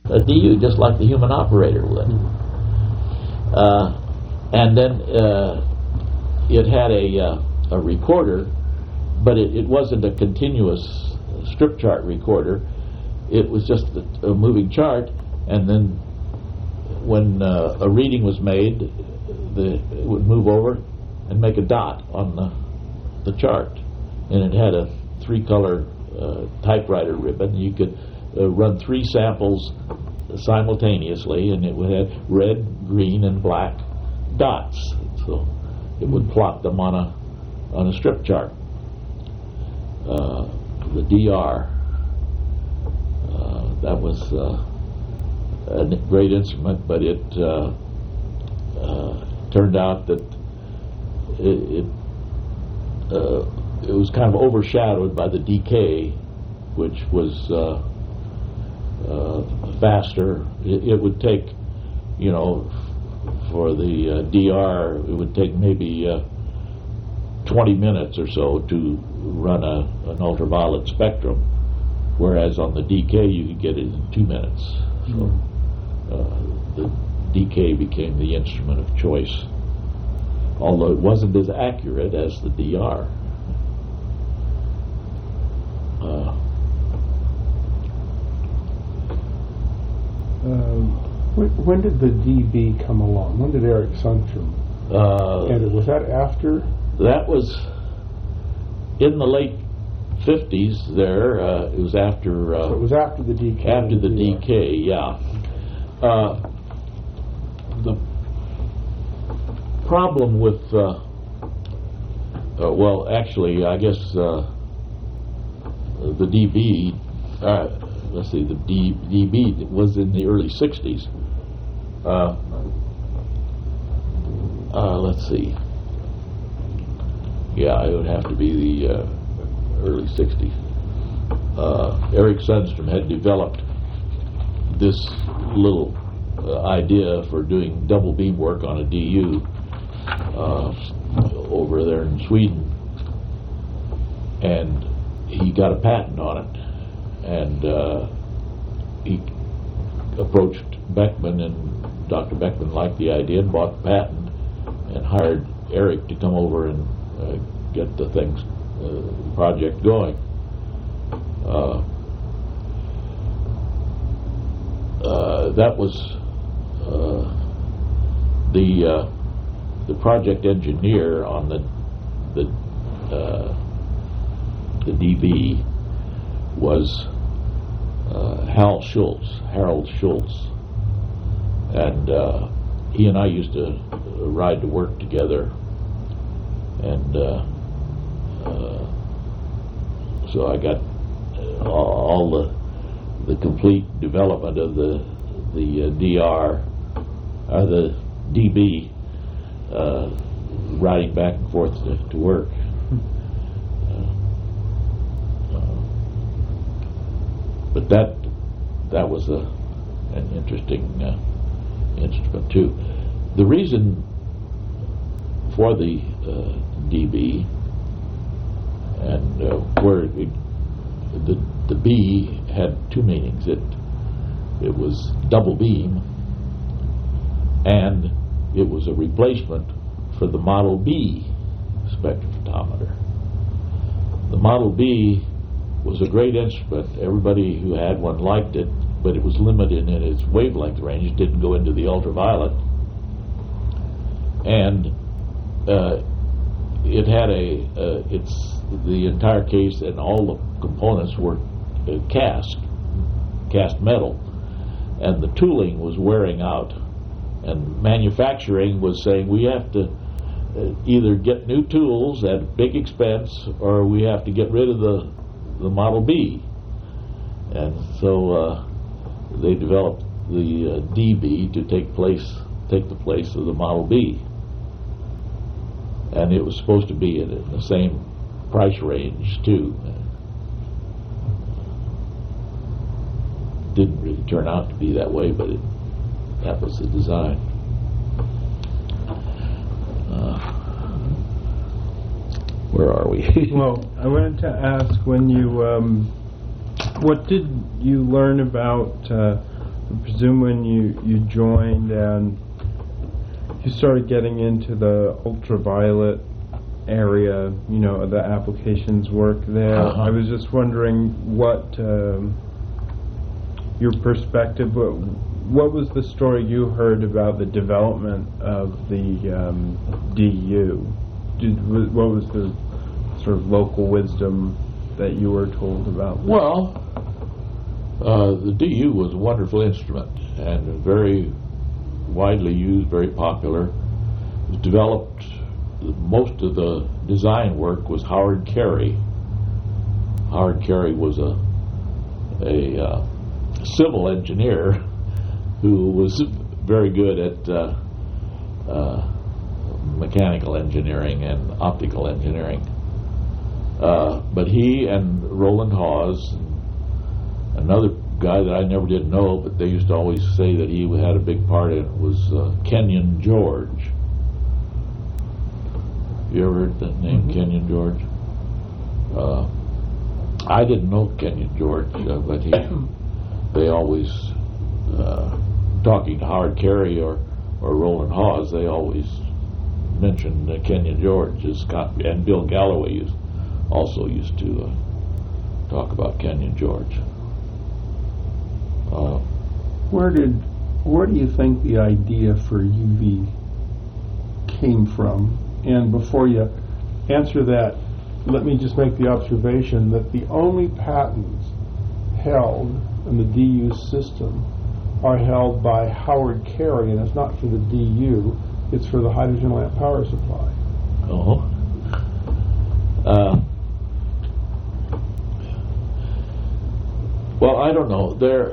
a DU, just like the human operator would. And then it had a recorder, but it wasn't a continuous strip chart recorder. It was just a moving chart, and then when a reading was made, it would move over and make a dot on the chart. And it had a 3-color typewriter ribbon. You could run 3 samples simultaneously, and it would have red, green, and black dots. So it would plot them on a strip chart. The DR, that was a great instrument, but it turned out that it was kind of overshadowed by the DK, which was faster. It would take, for the DR, it would take maybe 20 minutes or so to run an ultraviolet spectrum, whereas on the DK you could get it in 2 minutes. So the DK became the instrument of choice, although it wasn't as accurate as the DR. When did the DB come along? When did Eric Sundstrom enter? Was that after? That was in the late 50s there. It was after... so it was after the DK. After the DK, yeah. The problem with... well, actually, I guess the DB... let's see, the DB was in the early 60s. Let's see. Yeah, it would have to be the early 60s. Eric Sundstrom had developed this little idea for doing double beam work on a DU over there in Sweden, and he got a patent on it. And he approached Beckman, and Dr. Beckman liked the idea and bought the patent and hired Eric to come over and get the project going. That was the project engineer on the DB was Harold Schultz, and he and I used to ride to work together, and so I got all the complete development of the DR, or the DB, riding back and forth to work. But that was an interesting instrument too. The reason for the DB and where the B had 2 meanings. It was double beam, and it was a replacement for the Model B spectrophotometer. The Model B was a great instrument. Everybody who had one liked it, but it was limited in its wavelength range. It didn't go into the ultraviolet, and it had the entire case and all the components were cast metal, and the tooling was wearing out, and manufacturing was saying we have to either get new tools at big expense, or we have to get rid of the Model B. And so they developed the DB to take the place of the Model B, and it was supposed to be in the same price range too. Didn't really turn out to be that way, but that was the design. Where are we? Well, I wanted to ask, when you what did you learn about I presume when you joined and you started getting into the ultraviolet area, the applications work there. I was just wondering what your perspective, what was the story you heard about the development of the DU? What was the sort of local wisdom that you were told about this? Well, the DU was a wonderful instrument and very widely used, very popular. It was developed, most of the design work was Howard Carey. Howard Carey was a civil engineer who was very good at mechanical engineering and optical engineering. But he and Roland Hawes, another guy that I never did know, but they used to always say that he had a big part in it, was Kenyon George. You ever heard that name, Kenyon George? I didn't know Kenyon George, but they always, talking to Howard Carey or Roland Hawes, they always mentioned Kenyon George, and Bill Galloway also used to talk about Kenyon George. Where do you think the idea for UV came from? And before you answer that, let me just make the observation that the only patents held in the DU system are held by Howard Carey, and it's not for the DU, it's for the hydrogen lamp power supply. Oh. Well, I don't know.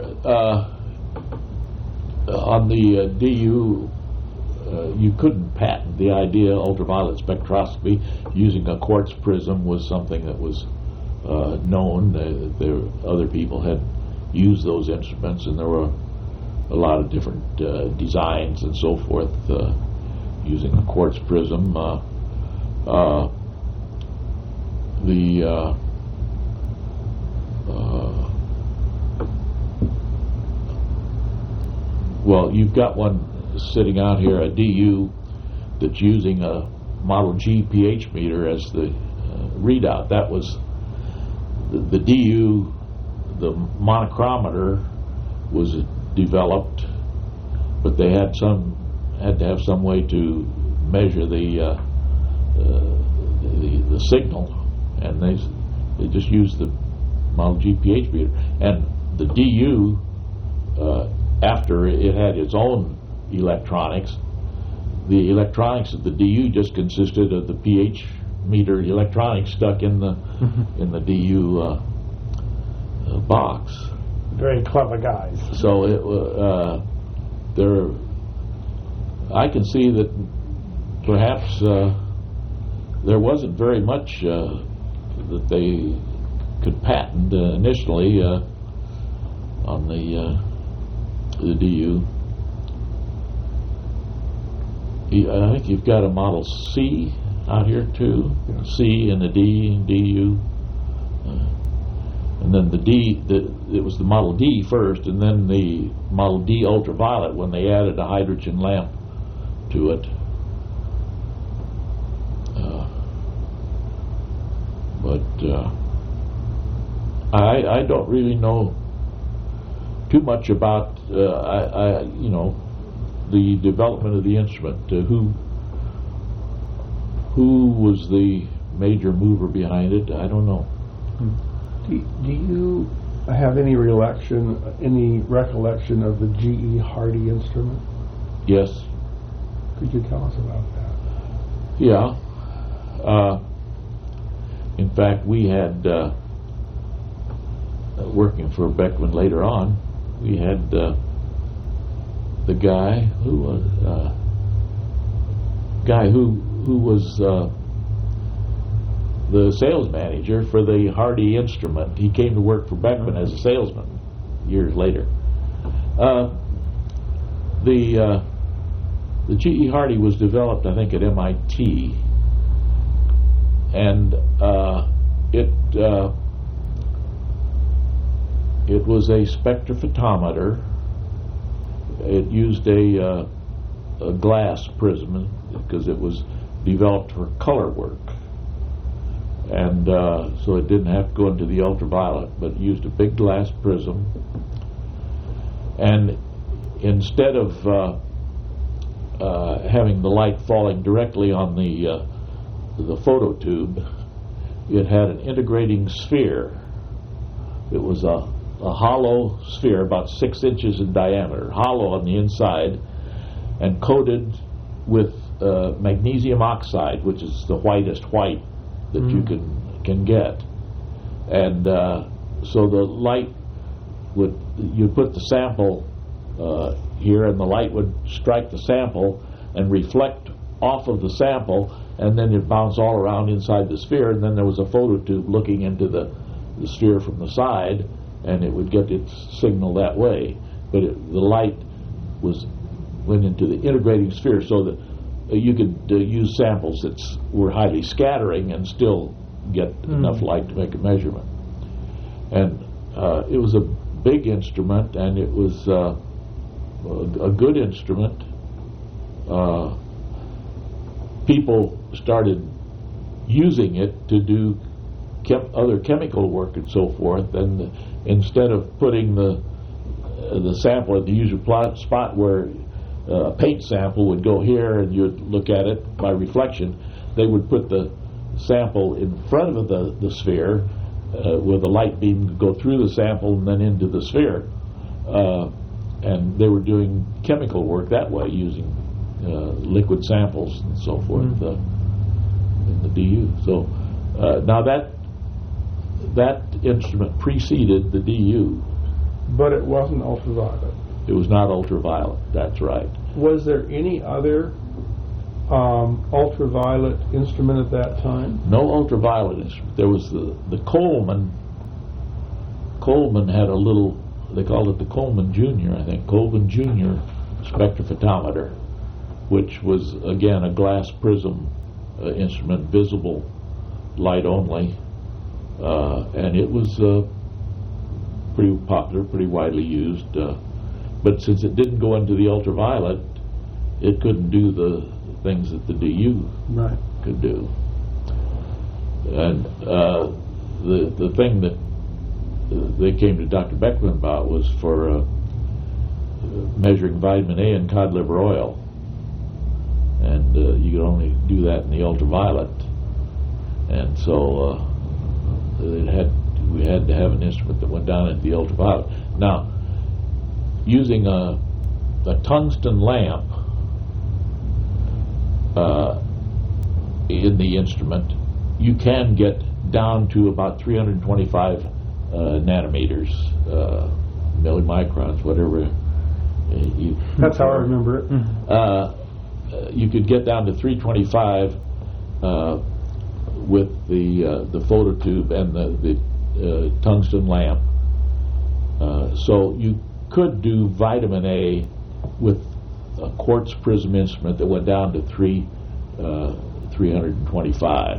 On the DU, you couldn't patent the idea. Ultraviolet spectroscopy using a quartz prism was something that was known. Other people had used those instruments, and there were a lot of different designs and so forth using a quartz prism. Well, you've got one sitting out here, a DU, that's using a Model G pH meter as the readout. That was the DU, the monochromator was developed, but they had to have some way to measure the signal, and they just used the Model G pH meter. And the DU, after it had its own electronics, the electronics of the DU just consisted of the pH meter electronics stuck in the DU box. Very clever guys. So I can see that perhaps there wasn't very much that they could patent initially on the DU. I think you've got a Model C out here too. Yeah. C and the D and DU. And then the D, it was the Model D first, and then the Model D ultraviolet when they added a hydrogen lamp to it. I don't really know too much about the development of the instrument. Who was the major mover behind it? I don't know. Do you have any recollection of the G.E. Hardy instrument? Yes. Could you tell us about that? Yeah. In fact, we had working for Beckman later on. We had the guy who was the sales manager for the Hardy instrument. He came to work for Beckman as a salesman years later. The G.E. Hardy was developed, I think, at MIT, and it was a spectrophotometer it used a glass prism because it was developed for color work, and so it didn't have to go into the ultraviolet, but it used a big glass prism. And instead of having the light falling directly on the phototube, it had an integrating sphere. It was a hollow sphere about 6 inches in diameter, hollow on the inside, and coated with magnesium oxide, which is the whitest white that you can get. And so the light you'd put the sample here, and the light would strike the sample and reflect off of the sample, and then it bounced all around inside the sphere, and then there was a phototube looking into the sphere from the side, and it would get its signal that way. But the light went into the integrating sphere, so that you could use samples that were highly scattering and still get enough light to make a measurement. And it was a big instrument, and it was a good instrument. People started using it to do other chemical work and so forth, and instead of putting the sample at the usual spot where a paint sample would go here and you'd look at it by reflection, they would put the sample in front of the sphere where the light beam would go through the sample and then into the sphere. And they were doing chemical work that way, using liquid samples and so forth in the DU. So now that instrument preceded the DU. But it wasn't ultraviolet. It was not ultraviolet, that's right. Was there any other ultraviolet instrument at that time? No ultraviolet instrument. There was the Coleman. Coleman had a little, they called it the Coleman Junior, I think, Coleman Junior spectrophotometer, which was, again, a glass prism instrument, visible light only. And it was pretty popular, pretty widely used. But since it didn't go into the ultraviolet, it couldn't do the things that the DU could do. And the thing that they came to Dr. Beckman about was for measuring vitamin A in cod liver oil. And you could only do that in the ultraviolet. And so we had to have an instrument that went down into the ultraviolet. Now, using a tungsten lamp in the instrument, you can get down to about 325 nanometers, millimicrons, whatever. That's how I remember it. You could get down to 325 with the phototube and the tungsten lamp. So you could do vitamin A with a quartz prism instrument that went down to 325.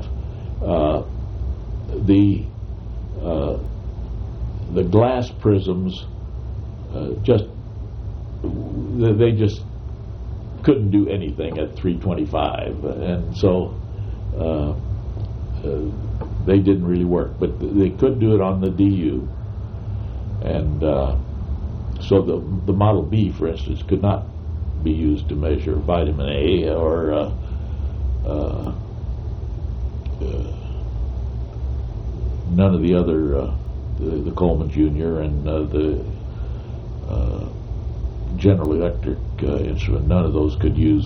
The glass prisms they just couldn't do anything at 325, and so they didn't really work. But they could do it on the DU, and so the Model B, for instance, could not be used to measure vitamin A or none of the other the Coleman Junior and the General Electric instrument. None of those could do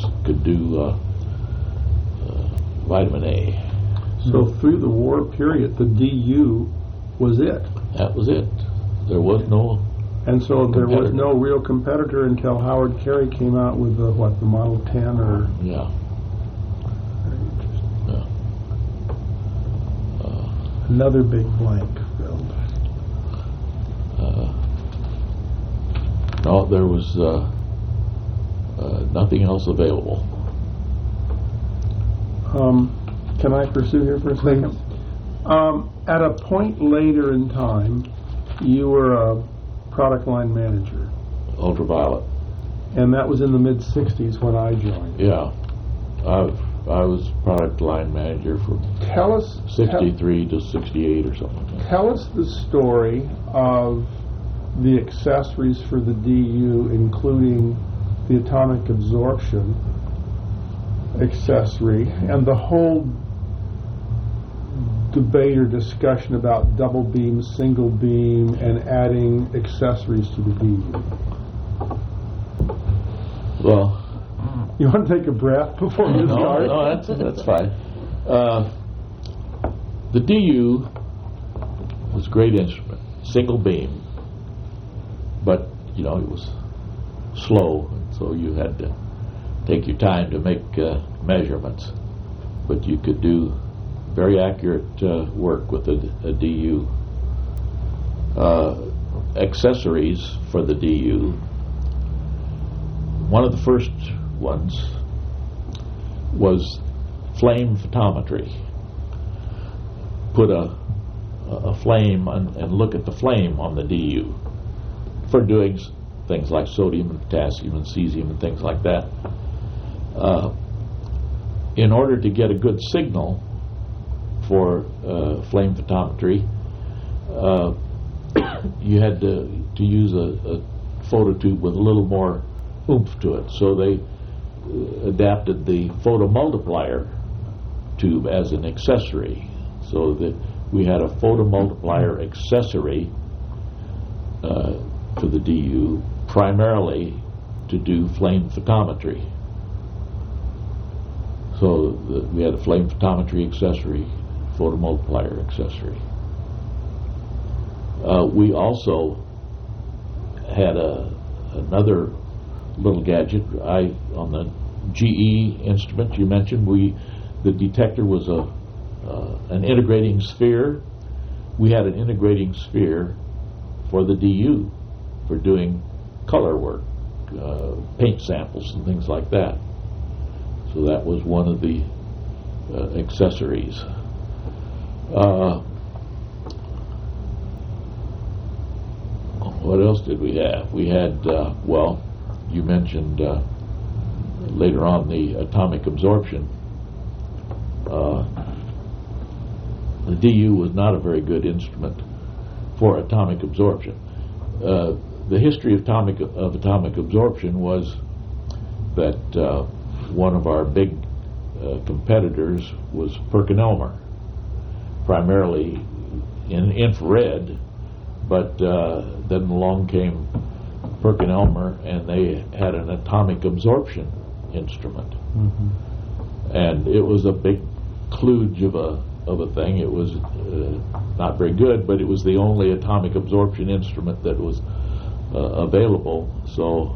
vitamin A. So through the war period, the DU was it. That was it. There was no. And so there was no real competitor until Howard Carey came out with the Model 10 or. Yeah. Another big blank filled. No, there was nothing else available. Can I pursue here for a second? At a point later in time, you were a product line manager. Ultraviolet. and that was in the mid-'60s when I joined. Yeah. I was product line manager from Tell us 63 to 68 or something like that. Tell us the story of the accessories for the DU, including the atomic absorption accessory, and the whole debate or discussion about double beam, single beam, and adding accessories to the DU. Well, You want to take a breath before you start? no, that's fine. The DU was a great instrument, single beam, but it was slow, and so you had to take your time to make measurements. But you could do very accurate work with a DU. Accessories for the DU. One of the first ones was flame photometry. Put a flame and look at the flame on the DU for doing things like sodium and potassium and cesium and things like that. In order to get a good signal for flame photometry, you had to use a phototube with a little more oomph to it. So they adapted the photomultiplier tube as an accessory, so that we had a photomultiplier accessory for the DU, primarily to do flame photometry. So we had a flame photometry accessory, photomultiplier accessory. We also had another little gadget. On the GE instrument you mentioned, the detector was an integrating sphere. We had an integrating sphere for the DU for doing color work, paint samples and things like that. So that was one of the accessories. What else did we have? We had, you mentioned later on the atomic absorption. The DU was not a very good instrument for atomic absorption. The history of atomic absorption was that one of our big competitors was PerkinElmer, primarily in infrared, but then along came PerkinElmer, and they had an atomic absorption instrument. Mm-hmm. And it was a big kludge of a thing. It was not very good, but it was the only atomic absorption instrument that was available. So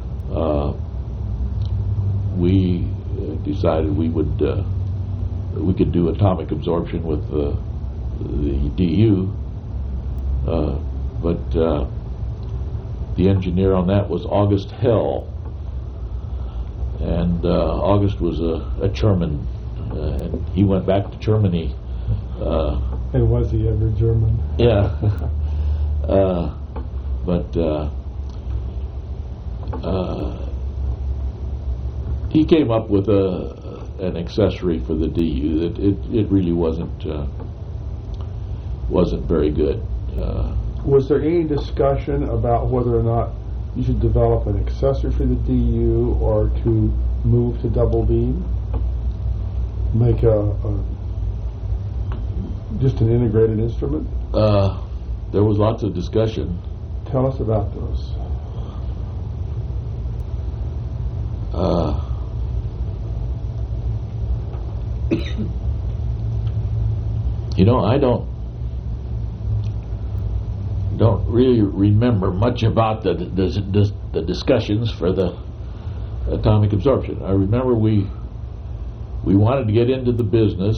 we decided we could do atomic absorption with the DU, but the engineer on that was August Hell, and August was a German, and he went back to Germany. And was he ever German? Yeah. But he came up with an accessory for the DU that it really wasn't very good. Was there any discussion about whether or not you should develop an accessory for the DU or to move to double beam? Make just an integrated instrument? There was lots of discussion. Tell us about those. I don't really remember much about the discussions for the atomic absorption. I remember we wanted to get into the business.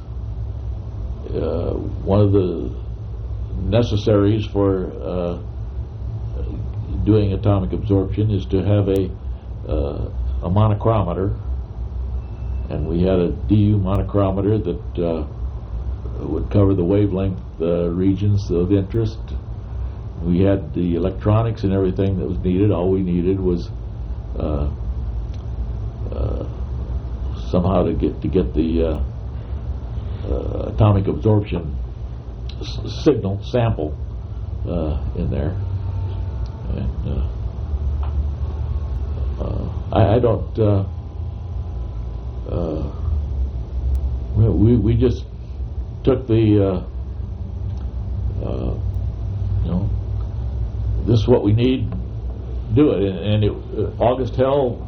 One of the necessaries for doing atomic absorption is to have a monochromator, and we had a DU monochromator that would cover the wavelength regions of interest. We had the electronics and everything that was needed. All we needed was somehow to get the atomic absorption signal sample in there, and I don't. We just took the this is what we need, do it, and August Hell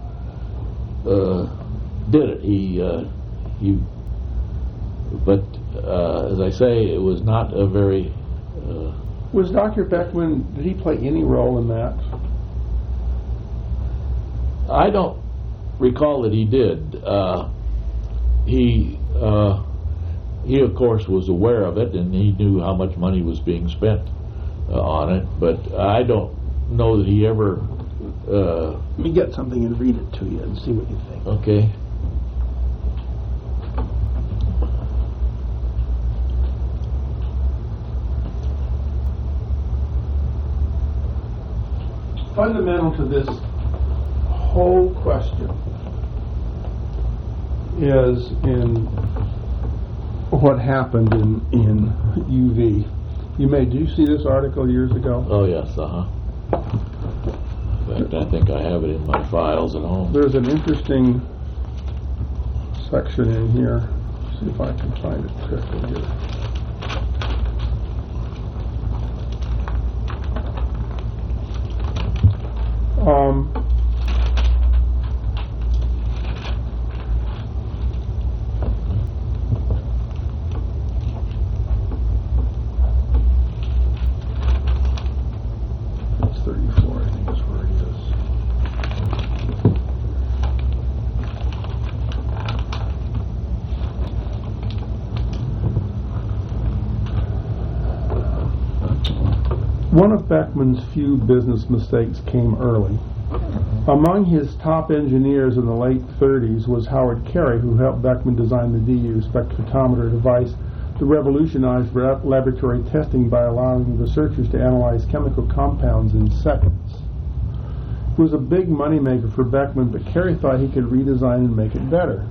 did it. He but as I say, it was not a very. Was Dr. Beckman? Did he play any role in that? I don't recall that he did. He of course was aware of it, and he knew how much money was being spent on it. But I don't know that he ever. Let me get something and read it to you and see what you think. Okay. Fundamental to this whole question is in what happened in UV. Did you see this article years ago? Oh yes, In fact, I think I have it in my files at home. There's an interesting section in here. Let's see if I can find it quickly here. It's 34, I think is where it is. One of Beckman's few business mistakes came early. Among his top engineers in the late 30s was Howard Carey, who helped Beckman design the DU spectrophotometer device that revolutionized laboratory testing by allowing researchers to analyze chemical compounds in seconds. It was a big moneymaker for Beckman, but Carey thought he could redesign and make it better.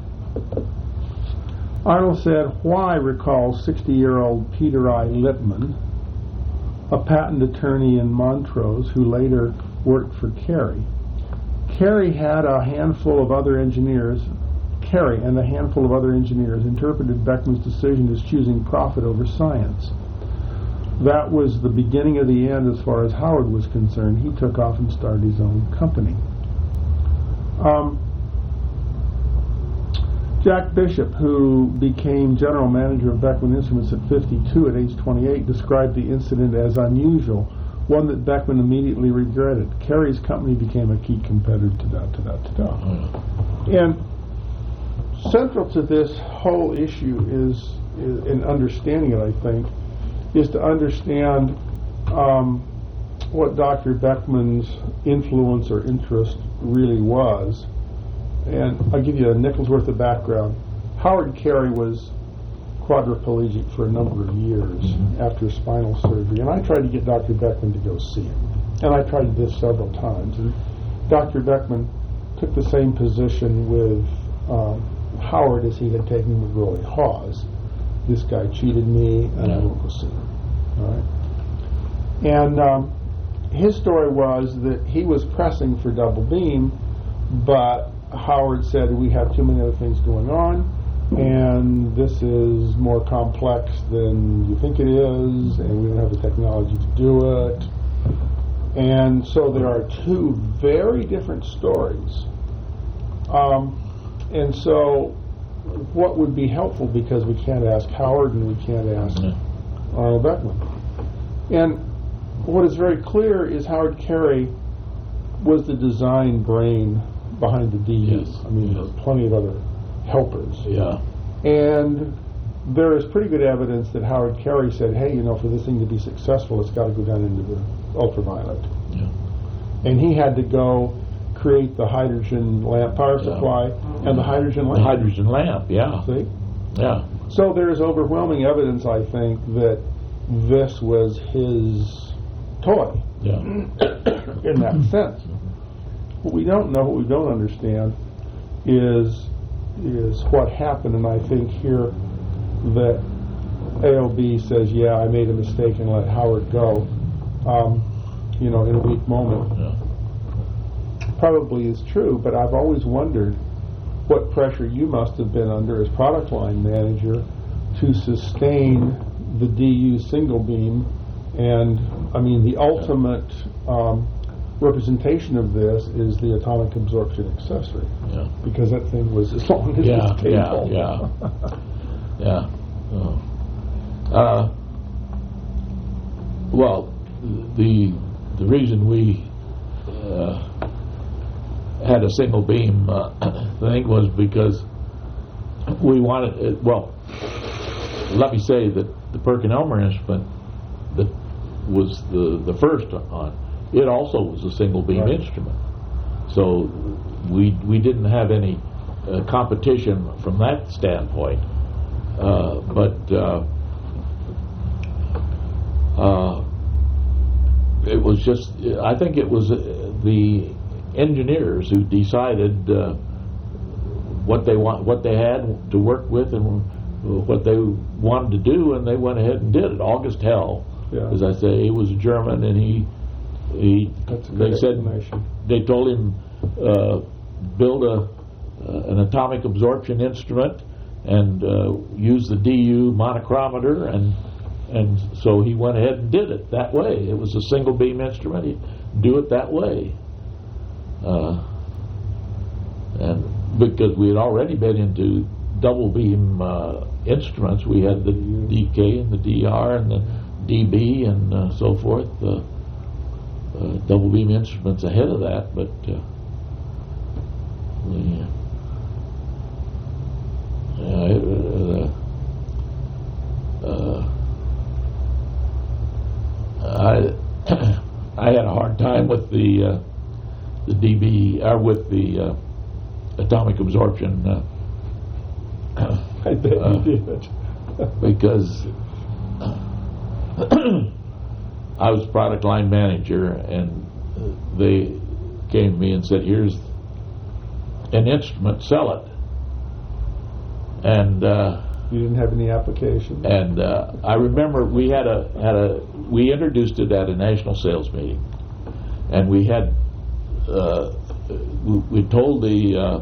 Arnold said, "Why?" recalls 60-year-old Peter I. Lippmann, a patent attorney in Montrose who later worked for Carey. Carey and a handful of other engineers interpreted Beckman's decision as choosing profit over science. That was the beginning of the end as far as Howard was concerned. He took off and started his own company. Jack Bishop, who became general manager of Beckman Instruments at 52 at age 28, described the incident as unusual, one that Beckman immediately regretted. Carey's company became a key competitor to. And central to this whole issue is in understanding it, I think, is to understand what Dr. Beckman's influence or interest really was. And I'll give you a nickel's worth of background. Howard Carey was quadriplegic for a number of years after spinal surgery, and I tried to get Dr. Beckman to go see him. And I tried this several times. And Dr. Beckman took the same position with Howard as he had taken with Roy Hawes. This guy cheated me, and I won't go see him. All right. And his story was that he was pressing for double beam, but Howard said, we have too many other things going on, and this is more complex than you think it is, and we don't have the technology to do it. And so there are two very different stories. And so what would be helpful, because we can't ask Howard and we can't ask Arnold Beckman. And what is very clear is Howard Carey was the design brain behind the DU. Yes. I mean, there are plenty of other helpers. Yeah. And there is pretty good evidence that Howard Carey said, hey, for this thing to be successful, it's got to go down into the ultraviolet. Yeah. And he had to go create the hydrogen lamp power supply and the hydrogen lamp. The hydrogen lamp, yeah. See? Yeah. So there's overwhelming evidence, I think, that this was his toy Yeah. in that sense. what we don't know, what we don't understand, is what happened. And I think here that AOB says, yeah, I made a mistake and let Howard go, in a weak moment. Yeah. Probably is true, but I've always wondered what pressure you must have been under as product line manager to sustain the DU single beam. And I mean, the ultimate representation of this is the atomic absorption accessory, because that thing was as long as this table. Well, the reason we had a single beam thing was because we wanted it. Well, let me say that the Perkin-Elmer instrument that was the first on, it also was a single beam instrument. So we didn't have any competition from that standpoint. It was just, I think it was the engineers who decided what they had to work with and what they wanted to do, and they went ahead and did it. August Hell, as I say, he was a German, and they told him build an atomic absorption instrument and use the DU monochromator, and so he went ahead and did it that way. It was a single beam instrument. He'd do it that way. And because we had already been into double beam instruments, we had the DK and the DR and the DB and so forth, double beam instruments ahead of that, but I had a hard time with the DB with the atomic absorption. I bet you did. Because I was product line manager, and they came to me and said, "Here's an instrument, sell it." And you didn't have any application. And I remember we we introduced it at a national sales meeting, and we had we told the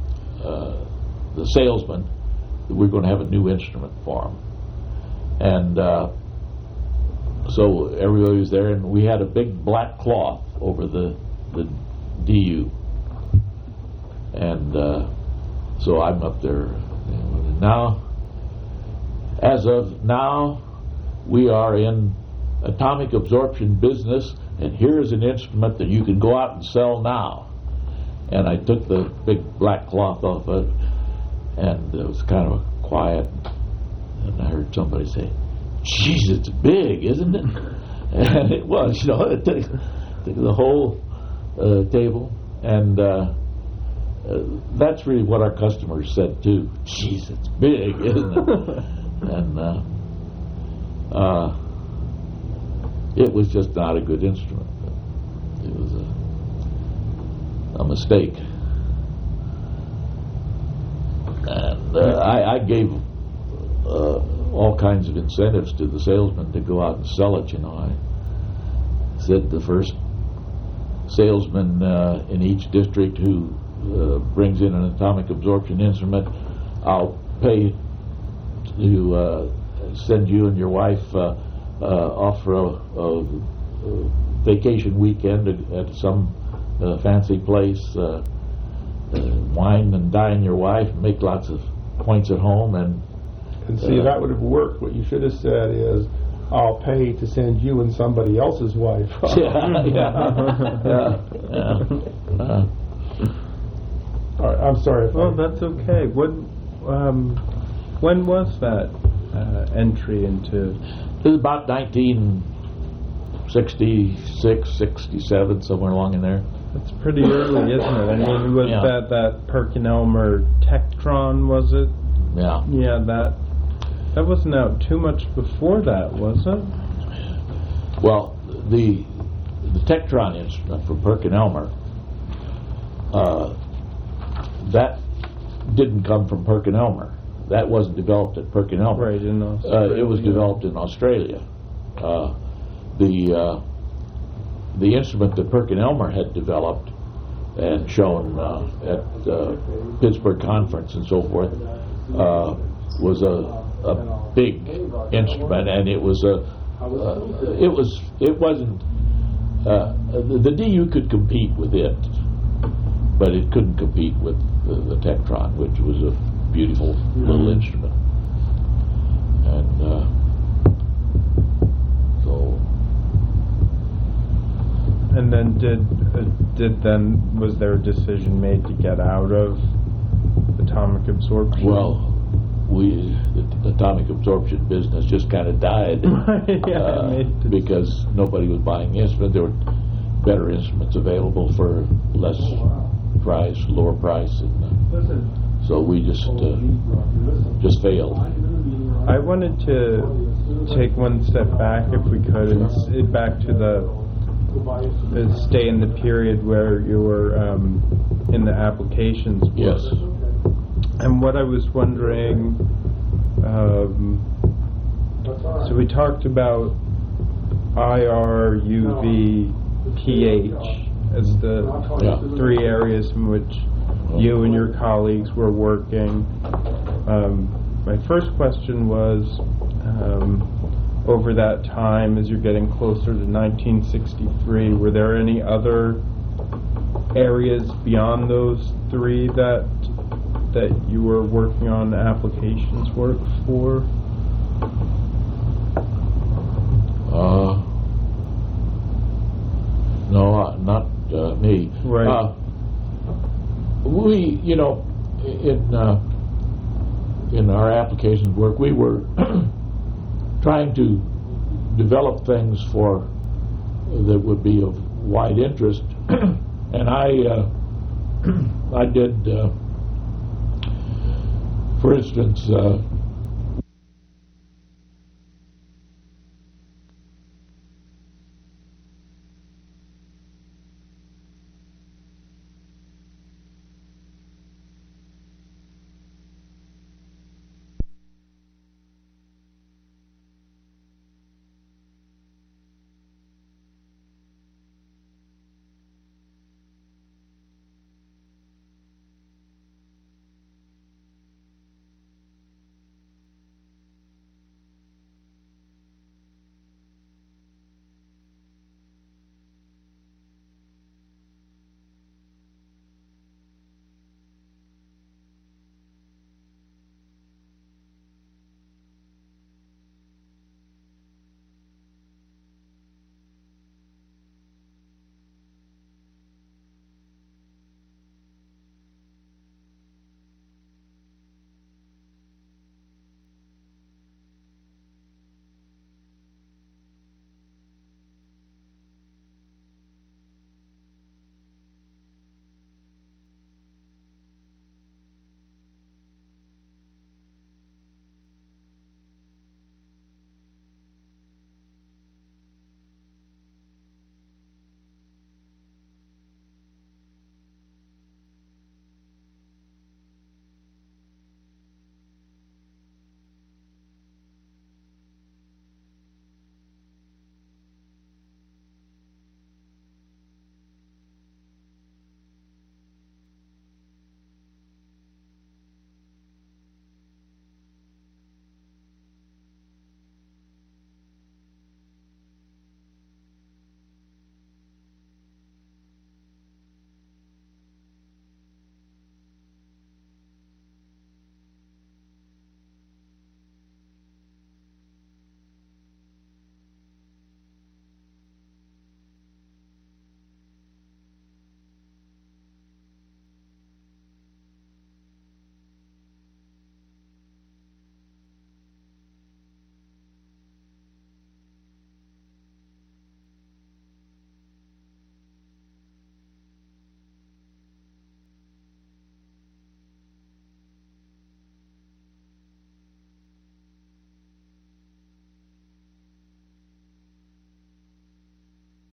salesman that we were going to have a new instrument for him, and so everybody was there, and we had a big black cloth over the DU, and so I'm up there. Now, as of now, we are in atomic absorption business, and here's an instrument that you can go out and sell now. And I took the big black cloth off of it, and it was kind of quiet, and I heard somebody say, "Jeez, it's big, isn't it?" And it was, it took the whole table, and that's really what our customers said too. "Jeez, it's big, isn't it?" And it was just not a good instrument. It was a mistake. And I gave all kinds of incentives to the salesman to go out and sell it. I said the first salesman in each district who brings in an atomic absorption instrument, I'll pay to send you and your wife off for a vacation weekend at some fancy place, wine and dine your wife, make lots of points at home, and see, that would have worked. What you should have said is, "I'll pay to send you and somebody else's wife." All right, I'm sorry. Well, that's okay. When was that entry into? It was about 1966, 67, somewhere along in there. That's pretty early, isn't it? I mean, was that Perkin-Elmer Tektron, was it? Yeah. Yeah, that wasn't out too much before that, was it? Well, the Tektron instrument for Perkin-Elmer that didn't come from PerkinElmer. That wasn't developed at PerkinElmer. Right, in Australia. It was developed in Australia. The instrument that PerkinElmer had developed and shown at Pittsburgh Conference and so forth was a big instrument, and it wasn't. The DU could compete with it, but it couldn't compete with the Tektron, which was a beautiful little instrument. And so. And then was there a decision made to get out of atomic absorption? Well, the atomic absorption business just kind of died because nobody was buying instruments. There were better instruments available for less price, lower price, and so we just failed. I wanted to take one step back, if we could, and back to stay in the period where you were in the applications work. Yes. And what I was wondering, so we talked about IR, UV, pH as the three areas in which you and your colleagues were working. My first question was, over that time, as you're getting closer to 1963, were there any other areas beyond those three that you were working on applications work for? No, not me. Right. We, in our applications work, we were trying to develop things that would be of wide interest, and I did, for instance,